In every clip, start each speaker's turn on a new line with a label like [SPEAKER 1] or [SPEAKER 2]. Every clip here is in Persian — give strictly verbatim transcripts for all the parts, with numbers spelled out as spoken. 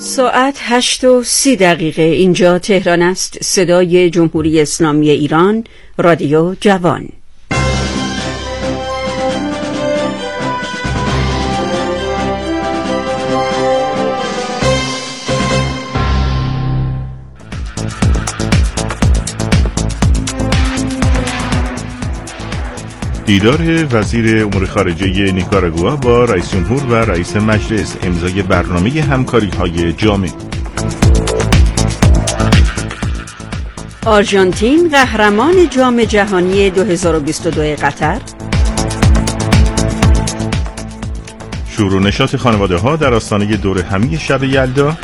[SPEAKER 1] ساعت هشت و سی دقیقه اینجا تهران است. صدای جمهوری اسلامی ایران، رادیو جوان.
[SPEAKER 2] دیدار وزیر امور خارجه نیکاراگوآ با رئیس جمهور و رئیس مجلس، امضای برنامه همکاری‌های جامع.
[SPEAKER 1] آرژانتین قهرمان جام جهانی دو هزار و بیست و دو قطر.
[SPEAKER 2] شور و نشاط خانواده‌ها در آستانه دور همی شب یلدا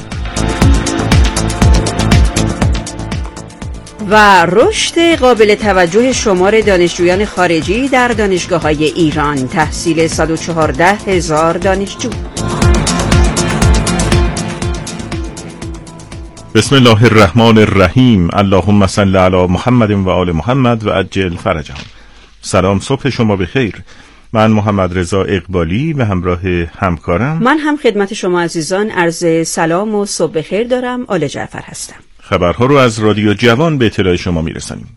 [SPEAKER 1] و رشد قابل توجه شمار دانشجویان خارجی در دانشگاه‌های ایران، تحصیل صد و چهارده هزار دانشجو.
[SPEAKER 2] بسم الله الرحمن الرحیم. اللهم صل علی محمد و آل محمد و عجل فرجهم. سلام، صبح شما بخیر. من محمد رضا اقبالی به همراه همکارم،
[SPEAKER 1] من هم خدمت شما عزیزان عرض سلام و صبح بخیر دارم. آل جعفر هستم.
[SPEAKER 2] خبرها رو از رادیو جوان به اطلاع شما میرسانیم.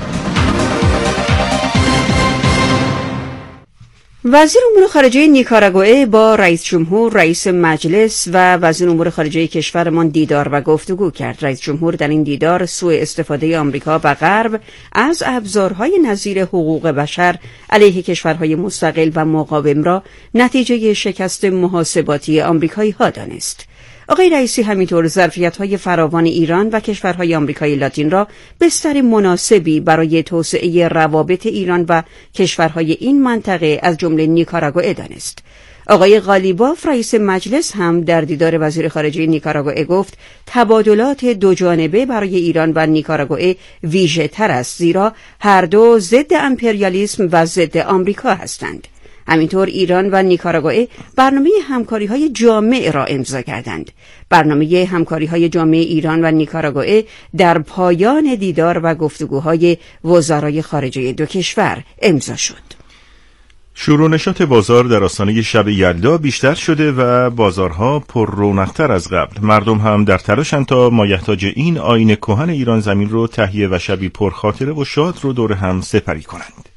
[SPEAKER 1] وزیر امور خارجه نیکاراگوئه با رئیس جمهور، رئیس مجلس و وزیر امور خارجه کشورمان دیدار و گفتگو کرد. رئیس جمهور در این دیدار سوء استفاده آمریکا و غرب از ابزارهای نظیر حقوق بشر علیه کشورهای مستقل و مقاوم را نتیجه شکست محاسباتی آمریکایی ها دانست. آقای رئیسی همینطور ظرفیت‌های فراوان ایران و کشورهای آمریکای لاتین را بستر مناسبی برای توسعه روابط ایران و کشورهای این منطقه از جمله نیکاراگوئه دانست. آقای قالیباف رئیس مجلس هم در دیدار وزیر خارجه نیکاراگوئه گفت تبادلات دو جانبه برای ایران و نیکاراگوئه ویژه‌تر است، زیرا هر دو ضد امپریالیسم و ضد آمریکا هستند. همینطور ایران و نیکاراگوئه برنامه همکاری‌های جامع را امضا کردند. برنامه همکاری‌های جامع ایران و نیکاراگوئه در پایان دیدار و گفتگوهای وزرای خارجه دو کشور امضا شد.
[SPEAKER 2] شور و نشاط بازار در آستانه شب یلدا بیشتر شده و بازارها پر رونق‌تر از قبل. مردم هم در تلاشند تا مایحتاج این آیین کهن ایران زمین رو تهیه و شبی پر خاطره و شاد رو دور هم سپری کنند.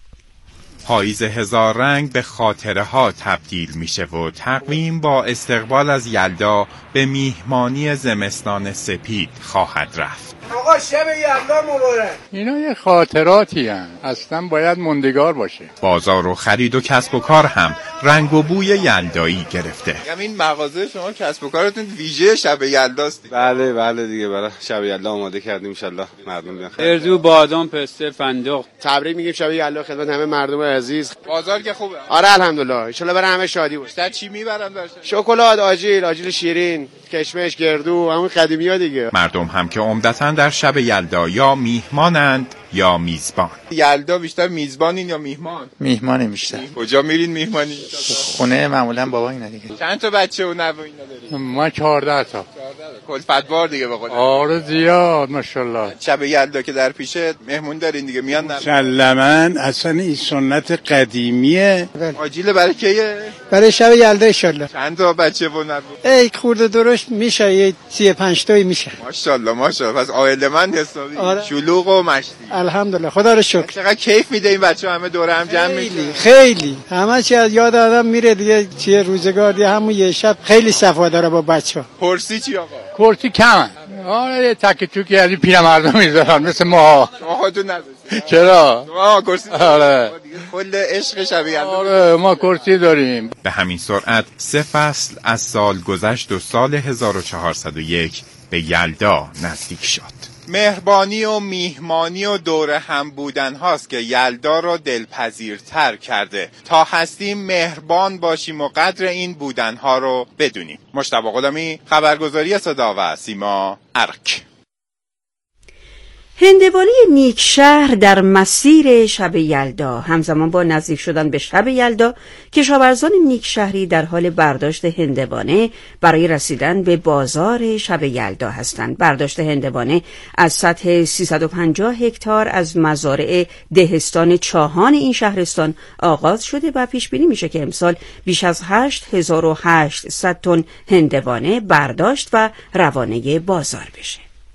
[SPEAKER 3] پاییز هزار رنگ به خاطره ها تبدیل میشه و تقویم با استقبال از یلدا به میهمانی زمستان سپید خواهد رفت.
[SPEAKER 4] آقا شب یلدا مبارک.
[SPEAKER 5] اینا یه خاطراتی هن. اصلا باید موندگار باشه.
[SPEAKER 3] بازار و خرید و کسب و کار هم رنگ و بوی یلدایی گرفته.
[SPEAKER 6] همین مغازه شما کسب و کارتون ویژه شب یلداست.
[SPEAKER 7] بله بله دیگه برای شب یلدا آماده کردیم ان شاء الله مردم بیان.
[SPEAKER 8] اردو، بادام، پسته، فندق.
[SPEAKER 7] تبریک میگیم شب یلدا خدمت همه مردم عزیز.
[SPEAKER 6] بازار که خوبه.
[SPEAKER 7] آره الحمدلله. ان شاء الله برای همه شادی باشه.
[SPEAKER 6] بیشتر چی میبرن برش؟
[SPEAKER 7] شکلات، آجیل، آجیل شیرین، کشمش، گردو، همون قدیمی‌ها دیگه.
[SPEAKER 3] مردم هم که عمدتاً در شب یلدا یا میهمانند یا میزبان.
[SPEAKER 6] یلدا بیشتر میزبانین یا میهمان؟
[SPEAKER 9] میهمانه بیشتر.
[SPEAKER 6] کجا میرین میهمانی؟
[SPEAKER 9] خونه معمولا بابا اینا دیگه.
[SPEAKER 6] چند تا بچه و نوه اینا دارین؟
[SPEAKER 5] ما چهارده تا.
[SPEAKER 6] کلفتوار دیگه به قول.
[SPEAKER 5] آره زیاد ماشاءالله.
[SPEAKER 6] شب یلدا که در پیشه مهمون دارین دیگه، میان نه؟
[SPEAKER 10] مسلماً اصلا این سنت قدیمیه.
[SPEAKER 6] آجیل برای کیه؟
[SPEAKER 10] برای شب یلدا ان شاء الله.
[SPEAKER 6] چند تا بچه و نوه؟
[SPEAKER 10] ای خورده درشت میشه یه سی و پنج تایی میشه.
[SPEAKER 6] ماشاءالله ماشاءالله. پس عائله‌مند حسابی.
[SPEAKER 10] آره.
[SPEAKER 6] شلوغ و مشتی.
[SPEAKER 10] الحمدلله خدا رو شکر.
[SPEAKER 6] چقدر کیف میده این بچه‌ها همه دور هم جمع میشن.
[SPEAKER 10] خیلی خیلی همه چی از یاد آدم میره دیگه. چیه روزگار دیگه همون یه شب خیلی صفا داره با بچه‌ها.
[SPEAKER 6] پرسی چی آقا؟
[SPEAKER 5] کرسی کمن. آره یه تک توکی از این پیرمردم میذارن مثل ما.
[SPEAKER 6] شما خودتون نداشتید؟
[SPEAKER 5] چرا؟
[SPEAKER 6] ما کرسی.
[SPEAKER 5] آره.
[SPEAKER 6] کل عشق شب یلدا.
[SPEAKER 5] آره ما کرسی داریم.
[SPEAKER 3] به همین سرعت سه فصل از سال گذشت و سال هزار و چهارصد و یک به یلدا نزدیک شد.
[SPEAKER 6] مهربانی و میهمانی و دور هم بودن هاست که یلدا رو دلپذیرتر کرده. تا هستیم مهربان باشیم و قدر این بودن ها رو بدونیم. مجتبی غلامی، خبرگزاری صدا و سیما، ارک.
[SPEAKER 1] هندوانه نیکشهر در مسیر شب یلدا. همزمان با نزدیک شدن به شب یلدا، کشاورزان نیکشهری در حال برداشت هندوانه برای رسیدن به بازار شب یلدا هستند. برداشت هندوانه از سطح سیصد و پنجاه هکتار از مزارع دهستان چاهان این شهرستان آغاز شده و پیش بینی میشه که امسال بیش از هشت هزار و هشتصد تن هندوانه برداشت و روانه بازار بشه.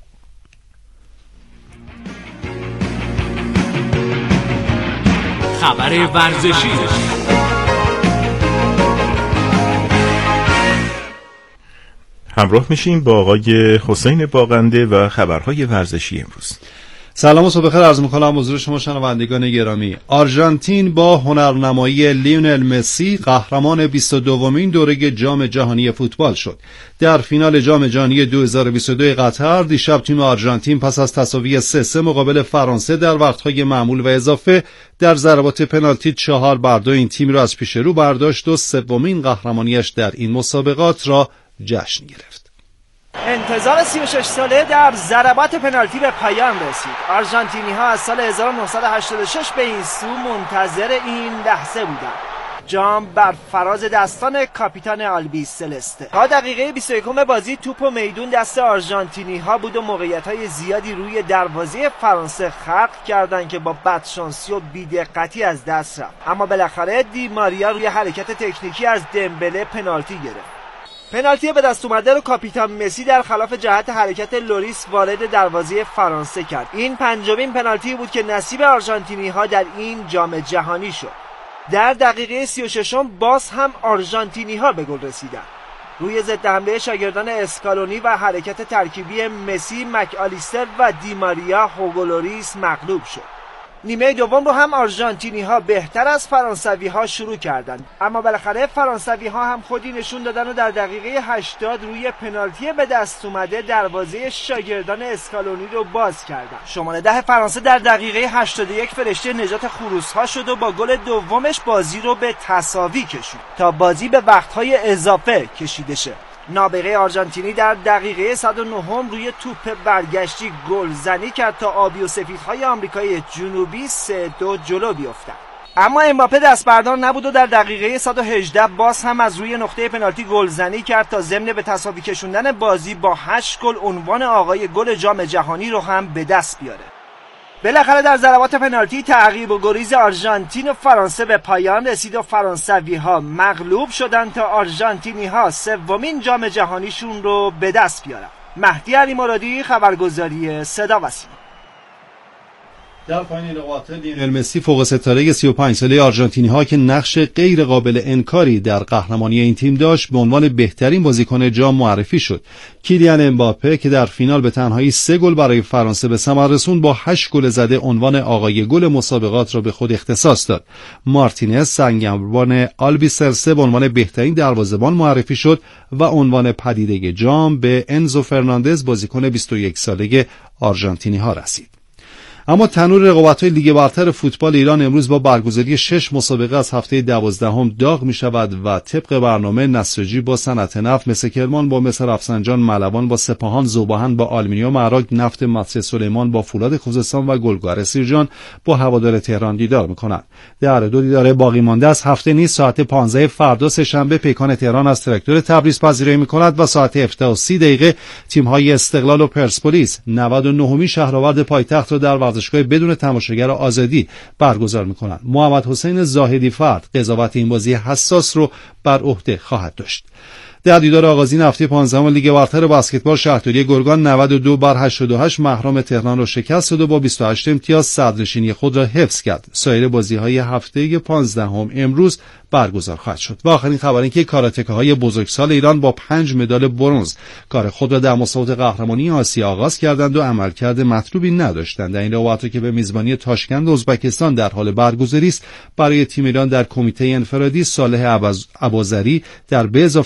[SPEAKER 11] خبر ورزشی.
[SPEAKER 2] همراه میشیم با آقای حسین باغنده و خبرهای ورزشی امروز.
[SPEAKER 12] سلام و صبح بخیر عرض می‌کنم حضور شما شنوندگان گرامی. آرژانتین با هنرنمایی لیونل مسی قهرمان بیست و دومین دوره جام جهانی فوتبال شد. در فینال جام جهانی دو هزار و بیست و دو قطر دیشب تیم آرژانتین پس از تساوی سه سه مقابل فرانسه در وقت‌های معمول و اضافه در ضربات پنالتی چهار بر دو این تیم را از پیش رو برداشت و سومین قهرمانیش در این مسابقات را جشن گرفت.
[SPEAKER 13] انتظار سی و شش ساله در ضربات پنالتی به پایان رسید. آرژانتینی ها از سال هزار و نهصد و هشتاد و شش به این سو منتظر این لحظه بودند. جام بر فراز دستان کاپیتان آلبی سلسته. تا دقیقه بیست و یکم بازی توپ و میدون دست آرژانتینی ها بود و موقعیت‌های زیادی روی دروازه فرانسه خلق کردند که با بدشانسی و بی‌دقتی از دست رفت. اما بالاخره دی ماریا روی حرکت تکنیکی از دمبله پنالتی گرفت. پنالتی به دست اومده رو کاپیتان مسی در خلاف جهت حرکت لوریس وارد دروازه فرانسه کرد. این پنجمین پنالتی بود که نصیب آرژانتینی ها در این جام جهانی شد. در دقیقه سی و ششم باز هم آرژانتینی ها به گل رسیدند. روی ضد حمله شاگردان اسکالونی و حرکت ترکیبی مسی، مک‌آلیستر و دی ماریا، هوگو لوریس مغلوب شد. نیمه دوم رو هم آرژانتینی ها بهتر از فرانسوی ها شروع کردند، اما بالاخره فرانسوی ها هم خودی نشون دادن و در دقیقه هشتاد روی پنالتی به دست اومده دروازه شاگردان اسکالونی رو باز کردند. شماره ده فرانسه در دقیقه هشتاد و یک فرشته نجات خروس ها شد و با گل دومش بازی رو به تساوی کشید تا بازی به وقت‌های اضافه کشیده شه. نابغه آرژانتینی در دقیقه صد و نه روی توپ برگشتی گلزنی کرد تا آبی و سفیدهای آمریکای جنوبی سه دو جلو بیفتند. اما امباپه دست بردار نبود و در دقیقه صد و هجده باز هم از روی نقطه پنالتی گلزنی کرد تا ضمن به تساوی کشوندن بازی با هشت گل عنوان آقای گل جام جهانی رو هم به دست بیاره. بالاخره در ضربات پنالتی تعقیب و گریز آرژانتین و فرانسه به پایان رسید و فرانسوی ها مغلوب شدند تا آرژانتینی ها سومین جام جهانیشون رو به دست بیارن. مهدی علی مرادی، خبرگزاری صدا و سیما.
[SPEAKER 12] در پایان لقاطات لیونل مسی فوق ستاره سی و پنج ساله آرژانتینی ها که نقش غیر قابل انکاری در قهرمانی این تیم داشت به عنوان بهترین بازیکن جام معرفی شد. کیلیان امباپه که در فینال به تنهایی سه گل برای فرانسه به ثمر رسوند با هشت گل زده عنوان آقای گل مسابقات را به خود اختصاص داد. مارتینز سنگینبان آلبی سلسته به عنوان بهترین دروازه‌بان معرفی شد و عنوان پدیده جام به انزو فرناندز بازیکن بیست و یک ساله آرژانتینی ها رسید. اما تنور رقابت‌های لیگ برتر فوتبال ایران امروز با برگزاری شش مسابقه از هفته دوازدهم داغ می‌شود و طبق برنامه نساجی با صنعت نفت، مس کرمان با مس رفسنجان، ملوان با سپاهان، ذوباهن با آلومینیوم عراق، نفت مصر سلیمان با فولاد خوزستان و گلگهر سیرجان با هوادار تهران دیدار می‌کنند. در دو دیدار باقی مانده از هفته نیز ساعت پانزده فردا سه‌شنبه پیکان تهران از تراکتور تبریز پذیرایی می‌کند و ساعت هفده و سی دقیقه تیم‌های استقلال و پرسپولیس نود و نهمین شهرآورد پایتخت را در ورزشگاه بدون تماشاگر آزادی برگزار می‌کنند. محمد حسین زاهدی فرد قضاوت این بازی حساس رو بر عهده خواهد داشت. در دیدار آغازین هفته پانزدهم لیگ برتر بسکتبال شهرداری گرگان نود و دو بر هشتاد و هشت محرم تهران را شکست داد و با بیست و هشت امتیاز صدرنشینی خود را حفظ کرد. سایر بازی‌های هفته پانزدهم امروز برگزار خواهد شد. و آخرین خبر این که کاراتکه‌های بزرگسال ایران با پنج مدال برنز کار خود را در مسابقات قهرمانی آسیا آغاز کردند و عملکرد مطلوبی نداشتند. در این رقابت که به میزبانی تاشکند ازبکستان در حال برگزاری است، برای تیم ایران در کمیته انفرادی صالح ابوذری در به اضافه هشتاد و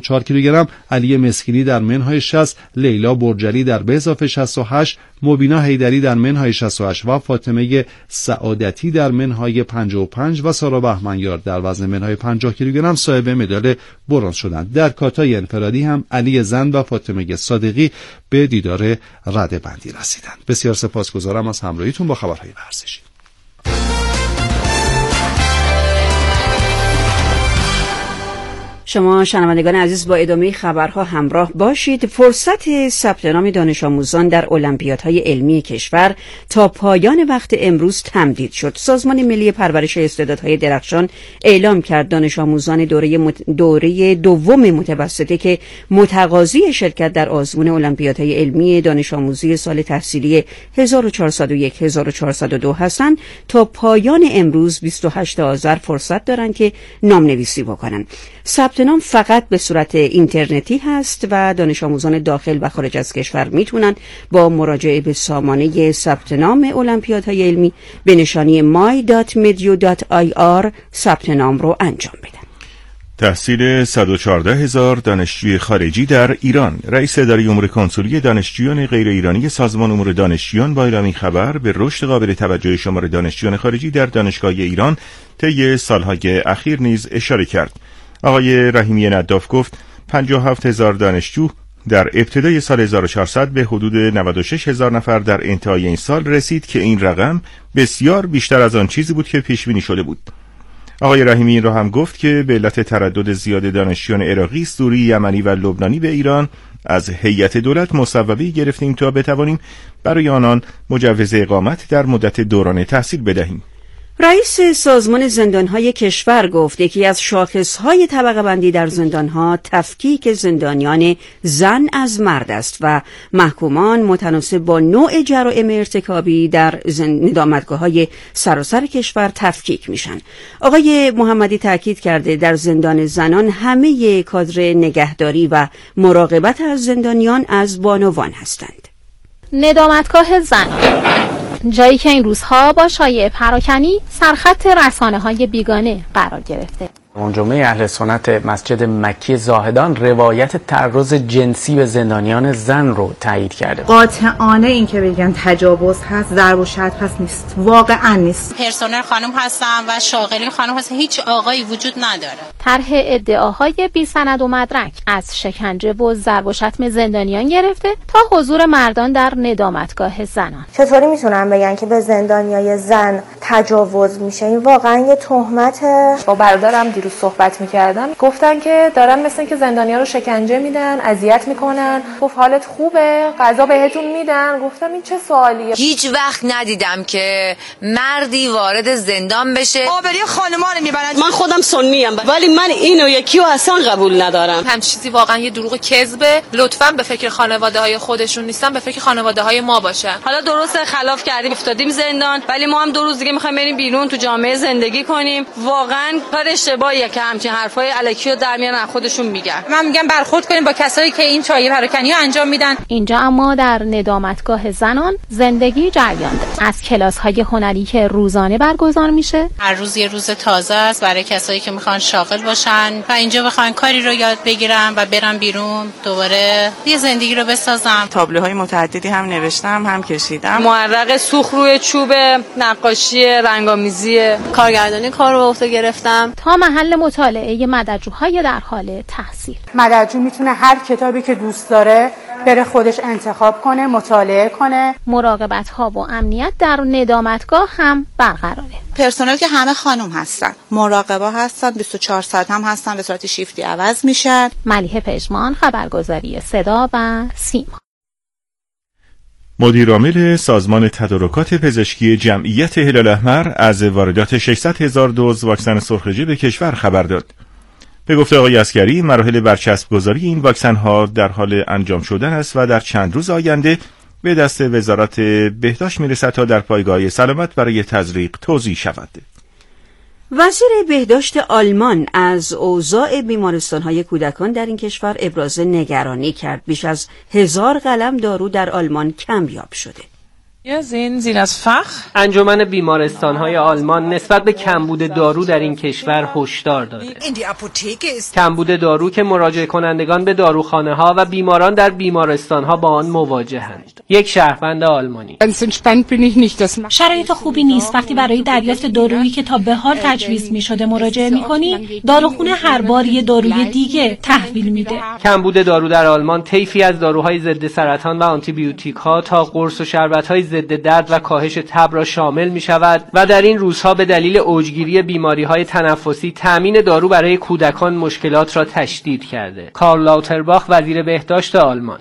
[SPEAKER 12] چهار کیلوگرم، علی مسکینی در منهای شصت، لیلا برجلی در به اضافه شصت و هشت، مبینا حیدری در منهای شصت و هشت و فاطمه سعادتی در منهای پنجاه و پنج و سارا بهمنیار در وزن منهای پنجاه کیلوگرم صاحب مدال برنز شدند. در کاتای انفرادی هم علی زند و فاطمه صادقی به دیدار رده‌بندی رسیدند. بسیار سپاسگزارم از همراهیتون با خبرهای ورزشی.
[SPEAKER 1] شما شنوندگان عزیز با ادامه خبرها همراه باشید. فرصت ثبت نام دانش آموزان در المپیادهای علمی کشور تا پایان وقت امروز تمدید شد. سازمان ملی پرورش استعدادهای درخشان اعلام کرد دانش آموزان دوره مت... دوره دوم متوسطه که متقاضی شرکت در آزمون المپیادهای علمی دانش آموزی سال تحصیلی هزار و چهارصد و یک هزار و چهارصد و دو هستند تا پایان امروز بیست و هشتم آذر فرصت دارند که نامنویسی بکنند. ثبت نام فقط به صورت اینترنتی هست و دانش آموزان داخل و خارج از کشور میتونن با مراجعه به سامانه ثبت نام المپیادهای علمی به نشانی مای دات مدیو دات آی آر ثبت نام رو انجام بدن.
[SPEAKER 2] تحصیل صد و چهارده هزار دانشجوی خارجی در ایران. رئیس اداره امور کنسولی دانشجویان غیر ایرانی سازمان امور دانشجویان با اعلام این خبر به رشد قابل توجه شمار دانشجویان خارجی در دانشگاه ایران طی سالهای اخیر نیز اشاره کرد. آقای رحیمی نداف گفت پنجاه و هفت هزار دانشجو در ابتدای سال هزار و چهارصد به حدود نود و شش هزار نفر در انتهای این سال رسید که این رقم بسیار بیشتر از آن چیزی بود که پیش بینی شده بود. آقای رحیمی این را هم گفت که به علت تردد زیاد دانشجویان عراقی، سوری، یمنی و لبنانی به ایران از هیئت دولت مصوبه‌ای گرفتیم تا بتوانیم برای آنان مجوز اقامت در مدت دوران تحصیل بدهیم.
[SPEAKER 1] رئیس سازمان زندانهای کشور گفت یکی از شاخصهای طبقه بندی در زندانها تفکیک زندانیان زن از مرد است و محکومان متناسب با نوع جرائم ارتکابی در ندامتگاه‌های سراسر کشور تفکیک میشن. آقای محمدی تاکید کرده در زندان زنان همه کادر نگهداری و مراقبت از زندانیان از بانوان هستند.
[SPEAKER 11] ندامتگاه زنان، جایی که این روزها با شایعه پراکنی سرخط رسانه‌های بیگانه قرار گرفته.
[SPEAKER 14] انجمه اهل سنت مسجد مکی زاهدان روایت تعرض جنسی به زندانیان زن رو تایید کرده.
[SPEAKER 15] قاطعانه این که بگن تجاوز هست، ضرب و شتم هست نیست، واقعا نیست.
[SPEAKER 16] پرسنل خانم هستن و شاغلین خانم هستن، هیچ آقایی وجود نداره.
[SPEAKER 11] طرح ادعاهای بی سند و مدرک از شکنجه و ضرب و شتم زندانیان گرفته تا حضور مردان در ندامتگاه زنان.
[SPEAKER 17] چطوری میتونن بگن که به زندانیای زن تجاوز میشه؟ این واقعا یه تهمته.
[SPEAKER 18] با برادرم دیروز صحبت میکردم، گفتن که دارن مثل که زندانیان رو شکنجه میدن، اذیت میکنن. گفت حالت خوبه؟ غذا بهتون میدن؟ گفتم این چه سوالیه؟
[SPEAKER 19] هیچ وقت ندیدم که مردی وارد زندان بشه.
[SPEAKER 20] آبری خانما رو میبرن. من خودم سنی ام ولی من اینو یکی رو اصلا قبول ندارم.
[SPEAKER 18] هم چیزی واقعا یه دروغ کذبه. لطفاً به فکر خانواده های خودشون نیستن، به فکر خانواده های ما باشن.
[SPEAKER 20] حالا درسته خلاف کردیم افتادیم زندان، ولی ما هم دو روز دیگه میخوایم بریم بیرون تو جامعه زندگی کنیم. واقعا کار اشتباهیه که همچین حرفای الکی رو در میان خودشون میگن.
[SPEAKER 18] من میگم برخورد کنیم با کسایی که این چایه پراکنی رو انجام میدن.
[SPEAKER 11] اینجا اما در ندامتگاه زنان زندگی جریان داره. از کلاس‌های هنری که روزانه برگزار میشه،
[SPEAKER 16] هر روز یه روز تازه است برای کسایی که میخوان شاغل باشن و اینجا بخوان کاری رو یاد بگیرن و برن بیرون دوباره یه زندگی رو بسازن.
[SPEAKER 21] تابلوهای متعددی هم نوشتم، هم کشیدم.
[SPEAKER 18] معرق سوخت روی چوب، نقاشی رنگامیزی، کارگردانی کار رو عهده گرفتم.
[SPEAKER 11] تا محل مطالعه مدرجوهای در حال تحصیل.
[SPEAKER 15] مدرجو میتونه هر کتابی که دوست داره بره خودش انتخاب کنه، مطالعه کنه.
[SPEAKER 11] مراقبت ها و امنیت در ندامتگاه هم برقراره.
[SPEAKER 21] پرسنل که همه خانم هستن، مراقبا هستن، بیست و چهار ساعت هم هستن، به صورت شیفتی عوض میشن.
[SPEAKER 11] ملیحه پژمان، خبرگزاری صدا و سیما.
[SPEAKER 2] مدیرعامل سازمان تدارکات پزشکی جمعیت هلال احمر از واردات ششصد هزار دوز واکسن سرخ به کشور خبر داد. به گفته آقای عسگری، مراحل برچسب گذاری این واکسن ها در حال انجام شدن است و در چند روز آینده به دست وزارت بهداشت میرسد تا در پایگاه سلامت برای تزریق توزیع شود.
[SPEAKER 1] وزیر بهداشت آلمان از اوضاع بیمارستان‌های کودکان در این کشور ابراز نگرانی کرد. بیش از هزار قلم دارو در آلمان کمیاب شده.
[SPEAKER 4] انجمن بیمارستان‌های آلمان نسبت به کمبود دارو در این کشور هشدار داده. کمبود دارو که مراجعه کنندگان به داروخانه‌ها و بیماران در بیمارستان‌ها با آن مواجهند. یک شهروند آلمانی:
[SPEAKER 11] شرایط خوبی نیست وقتی برای دریافت دارویی که تا به حال تجویز می‌شده مراجعه می‌کنی، داروخونه هر بار یه داروی دیگه تحویل میده.
[SPEAKER 4] کمبود دارو در آلمان طیفی از داروهای ضد سرطان و آنتیبیوتیک‌ها تا قرص و شربت‌های ضد درد و کاهش تب را شامل می شود و در این روزها به دلیل اوجگیری بیماری‌های تنفسی تامین دارو برای کودکان مشکلات را تشدید کرده. کارل لاوترباخ وزیر بهداشت آلمان: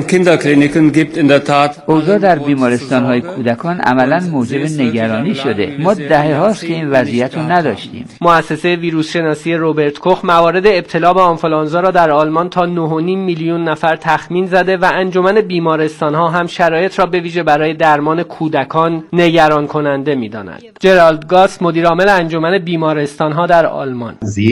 [SPEAKER 22] اوضاع در بیمارستان‌های کودکان عملاً موجب نگرانی شده. ما دهه‌هاست که این وضعیت رو نداشتیم.
[SPEAKER 4] مؤسسه ویروس شناسی روبرت کوخ موارد ابتلا به آنفولانزا را در آلمان تا نه و نیم میلیون نفر تخمین زده و انجمن بیمارستان‌ها هم شرایط را به ویژه برای درمان کودکان نگران کننده می‌داند. جرالد گاس مدیر عامل انجمن بیمارستان‌ها در آلمان: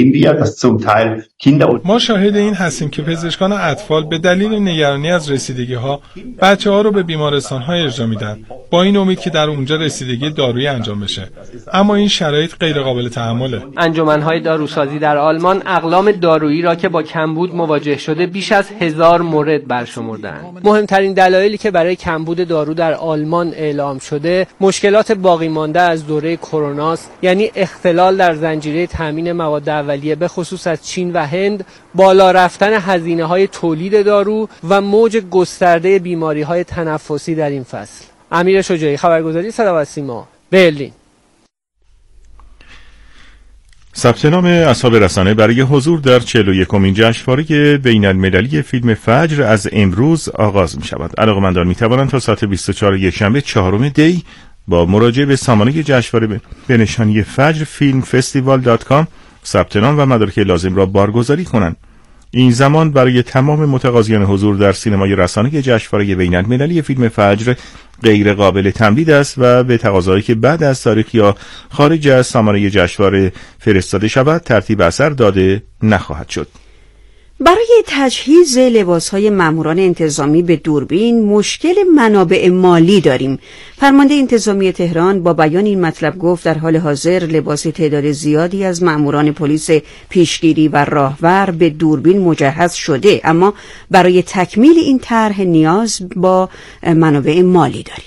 [SPEAKER 23] ما شاهد این هستیم که پزشکان اطفال به دلیل نگرانی از رسیدگی‌ها بچه‌ها رو به بیمارستان‌ها ارجاع میدن با این امید که در اونجا رسیدگی دارویی انجام بشه، اما این شرایط غیر قابل تحمله.
[SPEAKER 4] انجمن‌های داروسازی در آلمان اقلام دارویی را که با کمبود مواجه شده بیش از هزار مورد برشمردند. مهمترین دلایلی که برای کمبود دارو در آلمان اعلام شده مشکلات باقی مانده از دوره کروناست، یعنی اختلال در زنجیره تامین مواد اولیه به خصوص از چین و هند، بالا رفتن هزینه‌های تولید دارو و موج گسترده بیماری‌های تنفسی در این فصل. امیر شجاعی، خبرگزاری صدا و سیما، برلین.
[SPEAKER 2] ثبت نام اصحاب رسانه برای حضور در چهل و یکمین جشنواره بین المللی فیلم فجر از امروز آغاز می شود. علاقه‌مندان می توانند تا ساعت بیست و چهار یکشنبه چهارم دی با مراجعه به سامانه جشنواره به نشانی فجر فیلم فستیوال دات کام ثبت نام و مدارک لازم را بارگذاری کنند. این زمان برای تمام متقاضیان حضور در سینمای رسانه جشنواره بین المللی فیلم فجر غیر قابل تمدید است و به تقاضایی که بعد از تاریخ یا خارج از سامانه جشنواره فرستاده شود ترتیب اثر داده نخواهد شد.
[SPEAKER 1] برای تجهیز لباس‌های ماموران انتظامی به دوربین مشکل منابع مالی داریم. فرمانده انتظامی تهران با بیان این مطلب گفت در حال حاضر لباس تعداد زیادی از ماموران پلیس پیشگیری و راهور به دوربین مجهز شده، اما برای تکمیل این طرح نیاز با منابع مالی داریم.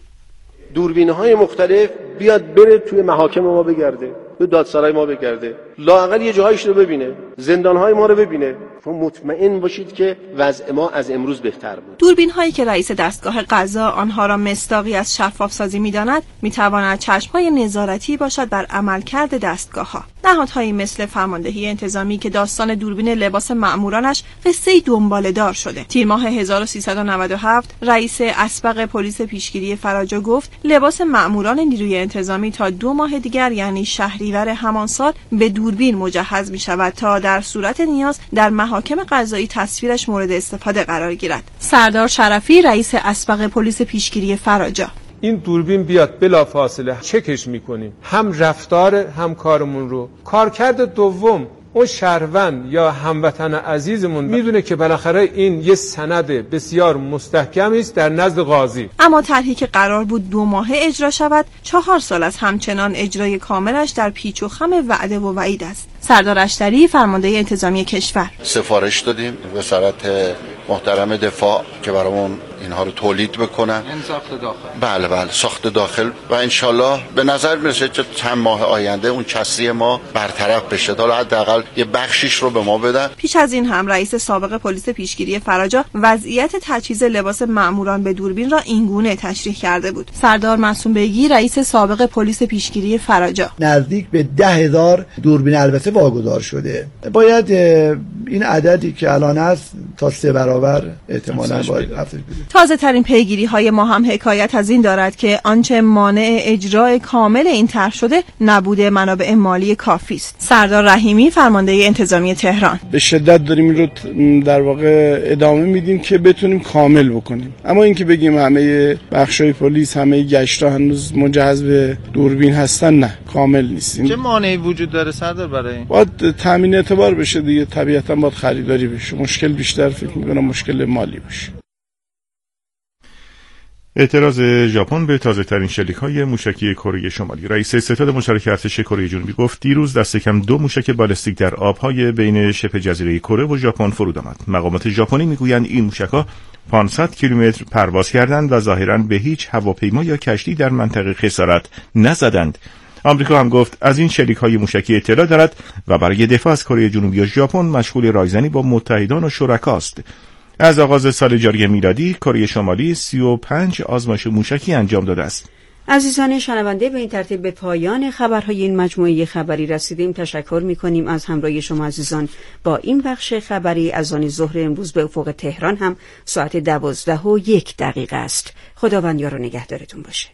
[SPEAKER 24] دوربین‌های مختلف بیاد بره توی محاکم ما بگرده، به دادسرای ما بگرده، لااقل یه جاهایش رو ببینه، زندان‌های ما رو ببینه. مطمئن باشید که وضع ما از امروز بهتر بود.
[SPEAKER 25] دوربین هایی که رئیس دستگاه قضا آنها را مصداقی از شفاف سازی می‌داند، می‌تواند چشم‌های نظارتی باشد بر عملکرد دستگاه‌ها. نهادهایی مثل فرماندهی انتظامی که داستان دوربین لباس مأمورانش قصه‌ای دنباله‌دار شده. تیر ماه هزار و سیصد و نود و هفت رئیس اسبق پلیس پیشگیری فراجا گفت لباس مأموران نیروی انتظامی تا دو ماه دیگر یعنی شهریور همان سال به دوربین مجهز می‌شود تا در صورت نیاز در محاکم قضایی تصویرش مورد استفاده قرار گیرد. سردار شرفی رئیس اسبق پلیس پیشگیری فراجا:
[SPEAKER 26] این دوربین بیاد بلافاصله چکش میکنیم، هم رفتار هم کارمون رو. کارکرد دوم، اون شهروند یا هموطن عزیزمون میدونه که بالاخره این یه سند بسیار مستحکمی است در نزد قاضی.
[SPEAKER 25] اما طرحی که قرار بود دو ماهه اجرا شود، چهار سال از همچنان اجرای کاملش در پیچ و خم وعده و وعید است. سردار اشتری فرمانده انتظامی کشور:
[SPEAKER 27] سفارش دادیم به وزارت محترم دفاع که برامون اینها رو تولید بکنن. این ساخت داخل. بله بله ساخت داخل و انشالله به نظر میرسه که چند ماه آینده اون کسری ما برطرف بشه، تا حداقل یه بخشیش رو به ما بدن.
[SPEAKER 25] پیش از این هم رئیس سابق پلیس پیشگیری فراجا وضعیت تجهیز لباس مأموران به دوربین را اینگونه تشریح کرده بود. سردار معصوم بیگی رئیس سابق پلیس پیشگیری فراجا:
[SPEAKER 28] نزدیک به ده هزار دوربین البته واگذار شده. باید این عددی که الان هست تا سه برابر احتمالاً باید افزایش بده.
[SPEAKER 25] تازه ترین پیگیری های ما هم حکایت از این دارد که آنچه مانع اجرای کامل این طرح شده نبود منابع مالی کافی است. سردار رحیمی فرمانده انتظامی تهران:
[SPEAKER 29] به شدت داریم این رو در واقع ادامه میدیم که بتونیم کامل بکنیم، اما اینکه بگیم همه بخشای پلیس همه گشت‌ها هنوز مجهز به دوربین هستن، نه، کامل نیستیم.
[SPEAKER 30] چه مانعی وجود داره سردار برای این؟
[SPEAKER 29] باید تامین اعتبار بشه دیگه، طبیعتا باید خریداری بشه. مشکل بیشتر فکر می‌کنم مشکل مالی باشه.
[SPEAKER 2] اعتراض ژاپن به تازه‌ترین شلیک‌های موشکی کره شمالی. رئیس ستاد مشترک ارتش کره جنوبی گفت دیروز دست کم دو موشک بالستیک در آب‌های بین شبه جزیره کره و ژاپن فرود آمد. مقامات ژاپنی میگویند این موشک‌ها پانصد کیلومتر پرواز کردند و ظاهراً به هیچ هواپیما یا کشتی در منطقه خسارت نزدند. آمریکا هم گفت از این شلیک‌های موشکی اطلاع دارد و برای دفاع از کره جنوبی و ژاپن مشغول رایزنی با متحدان و شرکاست. از آغاز سال جاری میلادی کره شمالی سی و پنج آزمایش موشکی انجام داده است.
[SPEAKER 1] عزیزان شنونده، به این ترتیب به پایان خبرهای این مجموعه خبری رسیدیم. تشکر می‌کنیم از همراهی شما عزیزان با این بخش خبری. از آن ظهر امروز به افق تهران هم ساعت دوازده و یک دقیقه است. خداوند یار و نگهدارتون باشه.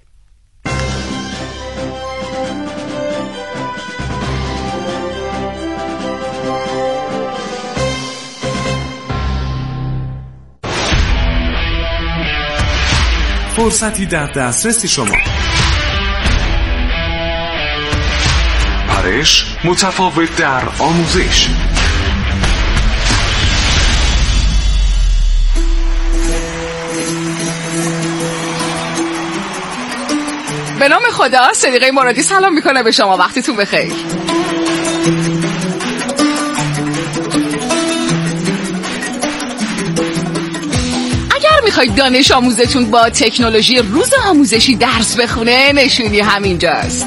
[SPEAKER 3] فرصتی در دسترس شما. پرش متفاوت در آموزش.
[SPEAKER 5] به نام خدا، صدیقه مرادی سلام میکنه به شما. وقتتون بخیر. میخواید دانش آموزتون با تکنولوژی روز آموزشی درس بخونه، نشونی همینجاست.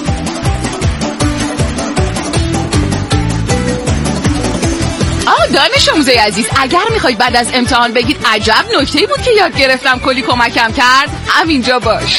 [SPEAKER 5] آه دانش آموزای عزیز، اگر میخواید بعد از امتحان بگید عجب نکته‌ای بود که یاد گرفتم کلی کمکم کرد، همینجا باش.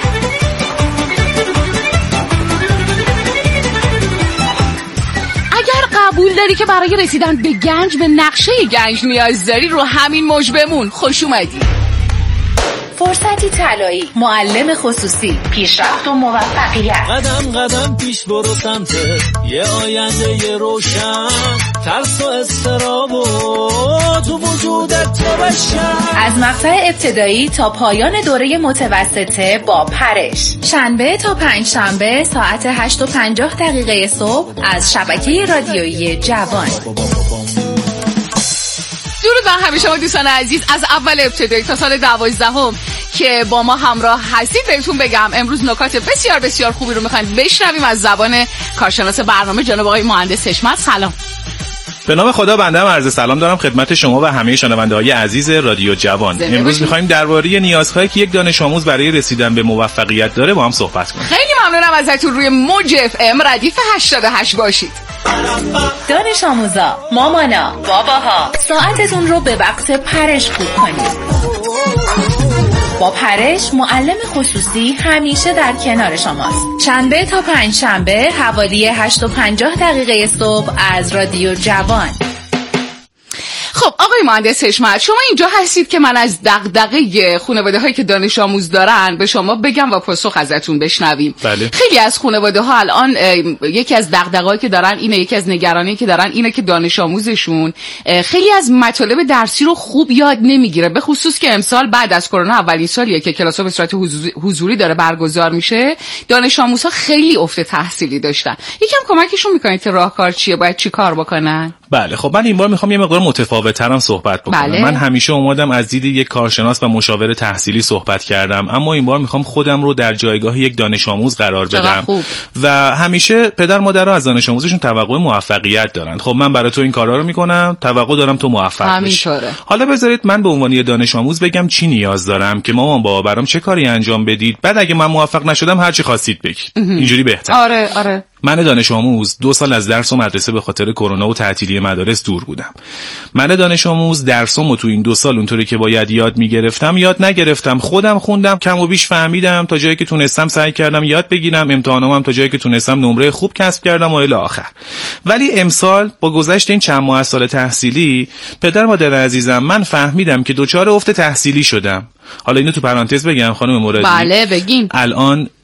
[SPEAKER 5] قبول داری که برای رسیدن به گنج به نقشه گنج نیاز داری، رو همین موج بمون. خوش اومدی.
[SPEAKER 6] فرصتی طلایی، معلم خصوصی، پیشرفت و موفقیت.
[SPEAKER 7] قدم قدم پیش برو سمت یه آینده روشن، ترس و اضطراب و تو وجودت تو بشن.
[SPEAKER 6] از مقطع ابتدایی تا پایان دوره متوسطه با پرش. شنبه تا پنج شنبه ساعت هشت و پنجاه دقیقه صبح از شبکه رادیویی جوان.
[SPEAKER 5] درود بر همه شما دوستان عزیز. از اول ابتدایی تا سال دوازدهم که با ما همراه هستید بهتون بگم امروز نکات بسیار بسیار خوبی رو میخوایم بشنویم از زبان کارشناس برنامه جناب آقای مهندس حشمت. سلام.
[SPEAKER 8] به نام خدا، بنده هم عرض سلام دارم خدمت شما و همه شنونده‌های عزیز رادیو جوان. امروز می‌خوایم درباره نیازهایی که یک دانش آموز برای رسیدن به موفقیت داره با هم صحبت کنیم.
[SPEAKER 5] خیلی ممنونم ازتون. روی موج اف ام ردیف هشتاد و هشت باشید.
[SPEAKER 6] دانش آموزا، مامانا، باباها، ساعتتون رو به وقت پرش خوب کنید. با پرش معلم خصوصی همیشه در کنار شماست. شنبه تا پنج شنبه حوالی هشت و پنجاه دقیقه صبح از رادیو جوان.
[SPEAKER 5] خب آقای مهندس حشمت، شما اینجا هستید که من از دغدغه خانواده هایی که دانش آموز دارن به شما بگم و پاسخ ازتون بشنویم.
[SPEAKER 8] بله.
[SPEAKER 5] خیلی از خانواده ها الان یکی از دغدغه‌هایی که دارن اینه، یکی از نگرانی که دارن اینه که دانش آموزشون خیلی از مطالب درسی رو خوب یاد نمیگیره، به خصوص که امسال بعد از کرونا اولین سالیه که کلاس‌ها به صورت حضوری داره برگزار میشه. دانش آموزها خیلی افت تحصیلی داشتن. یکم کمکشون میکنید که راهکار چیه، باید چی کار بکنن؟
[SPEAKER 8] بله. خب من این بار میخوام یه مقدار متفاوت‌ترم صحبت بکنم.
[SPEAKER 5] بله.
[SPEAKER 8] من همیشه اومدم از دید یک کارشناس و مشاور تحصیلی صحبت کردم، اما این بار میخوام خودم رو در جایگاه یک دانش آموز قرار بدم.
[SPEAKER 5] خوب.
[SPEAKER 8] و همیشه پدر مادرها از دانش آموزشون توقع موفقیت دارن. خب من برای تو این کارا رو میکنم، توقع دارم تو موفق بشی. حالا بذارید من به عنوان دانش آموز بگم چی نیاز دارم که مامان بابا برام چه کاری انجام بدید، بعد اگه من موفق نشدم هر چی خواستید بگید. اینجوری بهتر.
[SPEAKER 5] آره آره.
[SPEAKER 8] من دانش آموز دو سال از درس و مدرسه به خاطر کرونا و تعطیلی مدارس دور بودم. من دانش آموز درسامو تو این دو سال اونطوری که باید یاد میگرفتم یاد نگرفتم. خودم خوندم، کم و بیش فهمیدم، تا جایی که تونستم سعی کردم یاد بگیرم، امتحانامم تا جایی که تونستم نمره خوب کسب کردم و الی آخر. ولی امسال با گذشت این چند ماه از سال تحصیلی، پدر مادر عزیزم، من فهمیدم که دوچار افت تحصیلی شدم. حالا اینو تو پرانتز بگم خانم مرادی.
[SPEAKER 5] بله بگین.
[SPEAKER 8] الان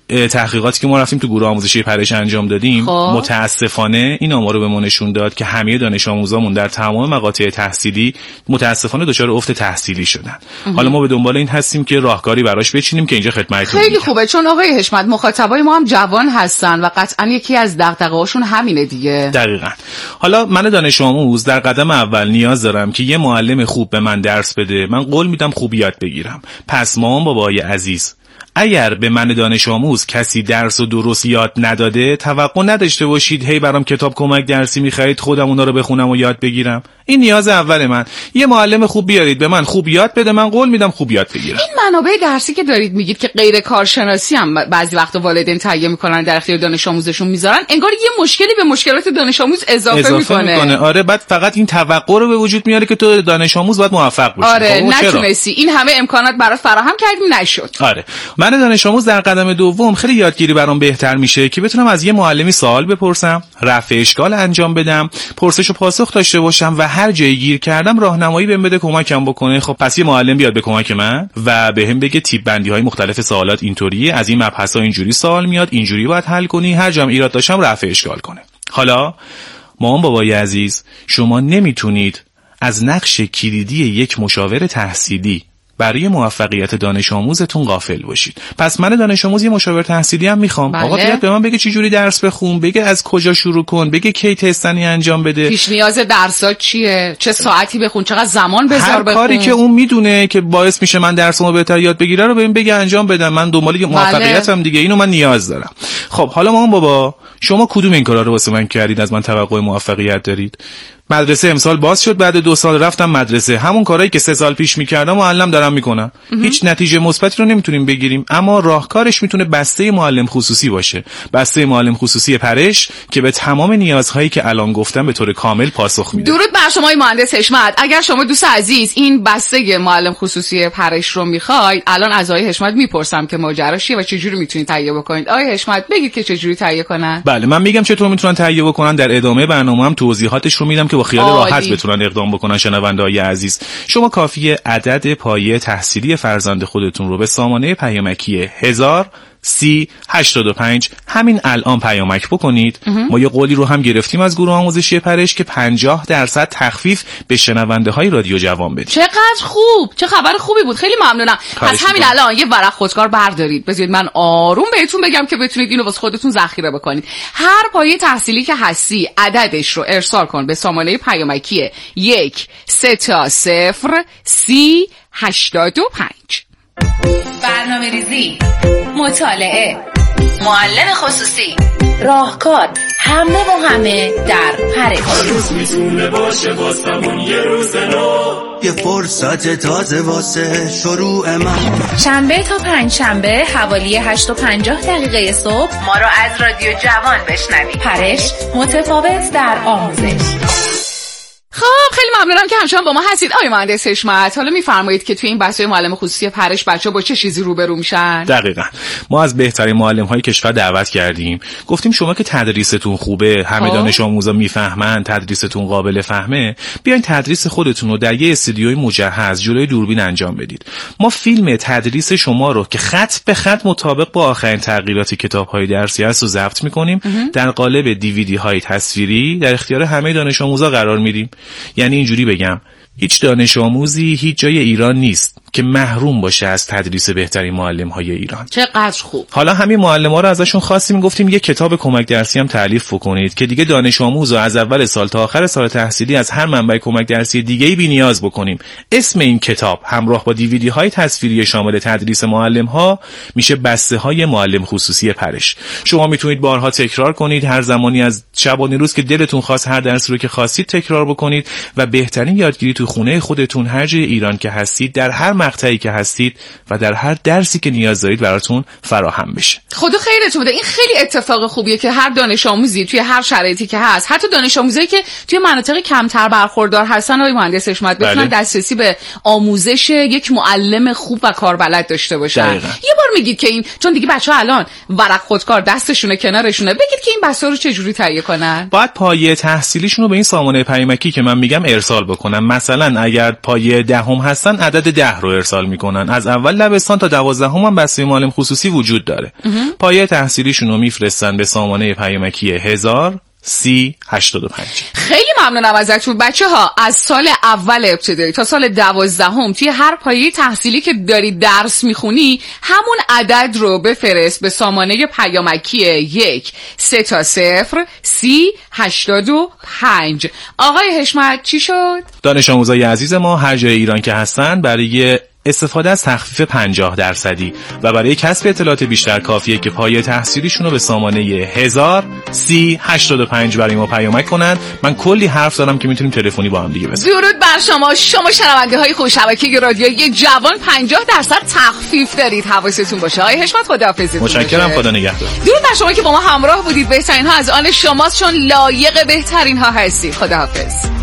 [SPEAKER 8] تحقیقاتی که ما رفتیم تو گروه آموزشی پرش انجام دادیم
[SPEAKER 5] خواه.
[SPEAKER 8] متاسفانه این آمار رو به ما نشون داد که همه دانش آموزامون در تمام مقاطع تحصیلی متاسفانه دچار افت تحصیلی شدن. اه. حالا ما به دنبال این هستیم که راهکاری براش بچینیم که اینجا خدمتتون
[SPEAKER 5] خیلی خوبه، چون آقای حشمت مخاطبای ما هم جوان هستن و قطعا یکی از دغدغه‌هاشون همینه دیگه.
[SPEAKER 8] دقیقاً. حالا من دانش آموز در قدم اول نیاز دارم که یه معلم خوب به من درس بده. من قول میدم خوب یاد بگیرم. پس مامان بابای عزیز، اگر به من دانش آموز کسی درس و درست یاد نداده، توقع نداشته باشید هی برام کتاب کمک درسی می‌خرید خودم اونا رو بخونم و یاد بگیرم. این نیاز اول من. یه معلم خوب بیارید به من خوب یاد بده، من قول میدم خوب یاد بگیرم.
[SPEAKER 5] این منابع درسی که دارید میگید که غیر کارشناسی هم بعضی وقتا والدین تهیه میکنن در اختیار دانش آموزشون میذارن، انگار یه مشکلی به مشکلات دانش آموز اضافه,
[SPEAKER 8] اضافه
[SPEAKER 5] میکنه.
[SPEAKER 8] میکنه. آره، بعد فقط این توقع رو به وجود میاره که تو دانش آموز باید موفق باشی.
[SPEAKER 5] آره، نتونستی این همه امکانات برات فراهم کردیم نشد.
[SPEAKER 8] آره، من دانش آموز در قدم دوم خیلی یادگیری برام بهتر میشه که بتونم از یه معلمی سوال بپرسم، رفع اشکال انجام بدم، پرسش و پاسخ داشته باشم و هر جایی گیر کردم راهنمایی بهم بده، کمکم بکنه. خب پس یه معلم بیاد به کمک من و بهم بگه تیپ بندی های مختلف سوالات اینطوریه، از این مبحث ها اینجوری سوال میاد، اینجوری باید حل کنی، هر جام ایراد داشتم رفع اشکال کنه. حالا مامان بابای عزیز، شما نمیتونید از نقش کلیدی یک مشاور تحصیلی برای موفقیت دانش آموزتون غافل باشید. پس من دانش آموز یه مشاور تحصیلی هم میخوام.
[SPEAKER 5] بله.
[SPEAKER 8] آقا بیاد به من بگه چه جوری درس بخون، بگه از کجا شروع کن، بگه کی تستنی انجام بده،
[SPEAKER 5] پیش نیاز درسات چیه، چه ساعتی بخون، چقدر زمان بذار
[SPEAKER 8] بخون. هر کاری که اون میدونه که باعث میشه من درسمو بهتر یاد بگیره رو بهم بگه انجام بدم. من دنبال یه موفقیتم بله. دیگه اینو من نیاز دارم. خب حالا مامان بابا، شما کدوم این کارا رو واسه من کردید؟ از من توقع موفقیت دارید؟ مدرسه امسال باز شد، بعد دو سال رفتم مدرسه، همون کارهایی که سه سال پیش میکردم معلم دارم میکنم. هیچ نتیجه مثبتی رو نمیتونیم بگیریم، اما راهکارش میتونه بسته معلم خصوصی باشه. بسته معلم خصوصی پرش که به تمام نیازهایی که الان گفتم به طور کامل پاسخ میده.
[SPEAKER 5] درود بر شما مهندس حشمت. اگر شما دوست عزیز این بسته معلم خصوصی پرش رو میخواید، الان از آقای حشمت میپرسم که ماجراش چیه و چه جوری میتونید تهیه بکنید. آقای حشمت بگید که چه جوری تهیه کنن.
[SPEAKER 8] بله، من میگم چطور میتونن تهیه بکنن. در ادامه برنامه‌ام توضیحاتش رو میدم که با خیال
[SPEAKER 5] آلی.
[SPEAKER 8] راحت بتونن اقدام بکنن. شنونده‌های عزیز، شما کافیه عدد پایه تحصیلی فرزند خودتون رو به سامانه پیامکی هزار سی هشتاد و پنج همین الان پیامک بکنید. ما یه قولی رو هم گرفتیم از گروه آموزشی پرش که پنجاه درصد تخفیف به شنونده های رادیو جوان بدیم.
[SPEAKER 5] چقدر خوب، چه خبر خوبی بود، خیلی ممنونم. پس همین الان یه ورق خودکار بردارید، بذارید من آروم بهتون بگم که بتونید اینو واسه خودتون ذخیره بکنید. هر پایه تحصیلی که هستی عددش رو ارسال کن به سامانه پیامکی یک سه تا صفر سی هشتاد و پنج.
[SPEAKER 6] برنامه ریزی، مطالعه، معلم خصوصی، راهکار، همه و همه در پرش.
[SPEAKER 7] روز میتونه باشه واسمون یه روز نو، یه فرصت تازه واسه شروع من.
[SPEAKER 6] شنبه تا پنج شنبه حوالی هشت و پنجاه دقیقه صبح ما رو از رادیو جوان بشنوید. پرش، متفاوت در آموزش.
[SPEAKER 5] خب خیلی ممنونم که همچنان با ما هستید. آقای مهندس حشمت، حالا میفرمایید که توی این بحث معلم خصوصی پرش بچه‌ها با چه چیزی روبرو میشن؟
[SPEAKER 8] دقیقاً ما از بهترین معلم‌های کشور دعوت کردیم، گفتیم شما که تدریستون خوبه، همه دانش آموزا میفهمن، تدریستون قابل فهمه، بیاین تدریس خودتون رو در یه استودیوی مجهز جلوی دوربین انجام بدید. ما فیلم تدریس شما رو که خط به خط مطابق با آخرین تغییرات کتاب‌های درسی است رو ضبط می‌کنیم، در قالب دیویدی‌های تصویری در اختیار همه دانش آموزا قرار میدیم. یعنی اینجوری بگم، هیچ دانش آموزی هیچ جای ایران نیست که محروم باشه از تدریس بهترین معلم‌های ایران.
[SPEAKER 5] چقدر خوب.
[SPEAKER 8] حالا همین معلم‌ها رو ازشون خواستیم، گفتیم یه کتاب کمک درسی هم تألیف بکنید که دیگه دانش آموز رو از اول سال تا آخر سال تحصیلی از هر منبع کمک درسی دیگه‌ای بی‌نیاز بکنیم. اسم این کتاب همراه با دیویدی‌های تصویری شامل تدریس معلم‌ها میشه بسته‌های معلم خصوصی پرش. شما میتونید بارها تکرار کنید، هر زمانی از شبانه روز که دلتون خواست هر درسی رو که خواستید تکرار بکنید و بهترین یادگیری تو خونه خودتون هر جای ایران که هستید، در هر مقطعی که هستید و در هر درسی که نیاز دارید براتون فراهم بشه.
[SPEAKER 5] خدا خیرتون بده. این خیلی اتفاق خوبیه که هر دانش آموزی توی هر شرایطی که هست، حتی دانش آموزایی که توی مناطق کمتر برخوردار هستن، آقای مهندس حشمت، بتونن دسترسی به آموزش یک معلم خوب و کاربلد داشته باشن. دقیقا. یه بار میگید که این، چون دیگه بچه‌ها الان ورق خودکار دستشونه کنارشونه، بگید که این بسا رو چه جوری تهیه کنن؟
[SPEAKER 8] باید پایه تحصیلیشون رو به این سامانه پیامکی که من میگم ارسال بکنن. مثلا اگر پایه دهم هستن عدد ده رو ارسال میکنن. از اول دبستان تا دوازدهم هم بسته معلم خصوصی وجود داره. پایه تحصیلیشون رو میفرستن به سامانه پیامکی هزار سی هشتاد و پنج.
[SPEAKER 5] خیلی ممنونم ازتون بچه ها. از سال اول ابتدایی تا سال دوازدهم توی هر پایه تحصیلی که داری درس میخونی همون عدد رو بفرست به سامانه پیامکی یک سه تا صفر سی هشتاد و پنج. آقای حشمت چی شد؟
[SPEAKER 8] دانش آموزای عزیز ما هر جای ایران که هستن برای استفاده از تخفیف پنجاه درصدی و برای کسب اطلاعات بیشتر کافیه که پایه تحصیلیشون رو به سامانه هزار سی هشتاد و پنج برای ما پیامک کنن. من کلی حرف دارم که میتونیم تلفنی با هم دیگه بزنیم.
[SPEAKER 5] درود بر شما شما شنونده های خوش شبکه رادیویی جوان پنجاه درصد تخفیف دارید. حواستون باشه. آقای حشمت خداحافظی.
[SPEAKER 8] متشکرم. خدا نگهدار.
[SPEAKER 5] درود بر شما که با ما همراه بودید. بهترین ها از آن شماست چون لایق بهترین ها هستید. خداحافظ.